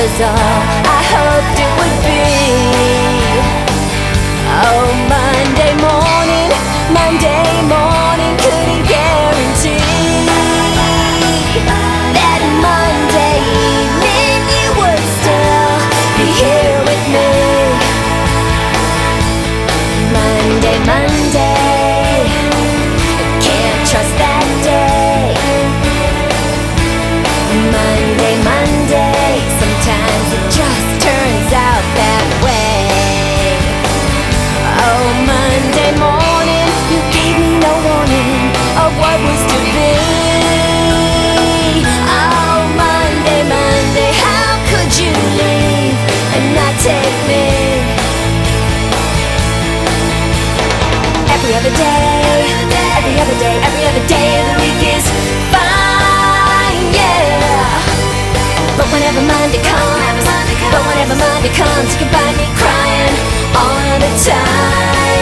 was all I hoped it would be. Oh, Monday morning, couldn't guarantee that Monday evening you would still be here with me. Monday, can't trust that day. Monday, sometimes it just turns out that way. Oh, Monday morning, you gave me no warning of what was to be. Oh, Monday, how could you leave and not take me? Every other day of the week is fine, yeah. But whenever Monday comes, you can find me crying all the time.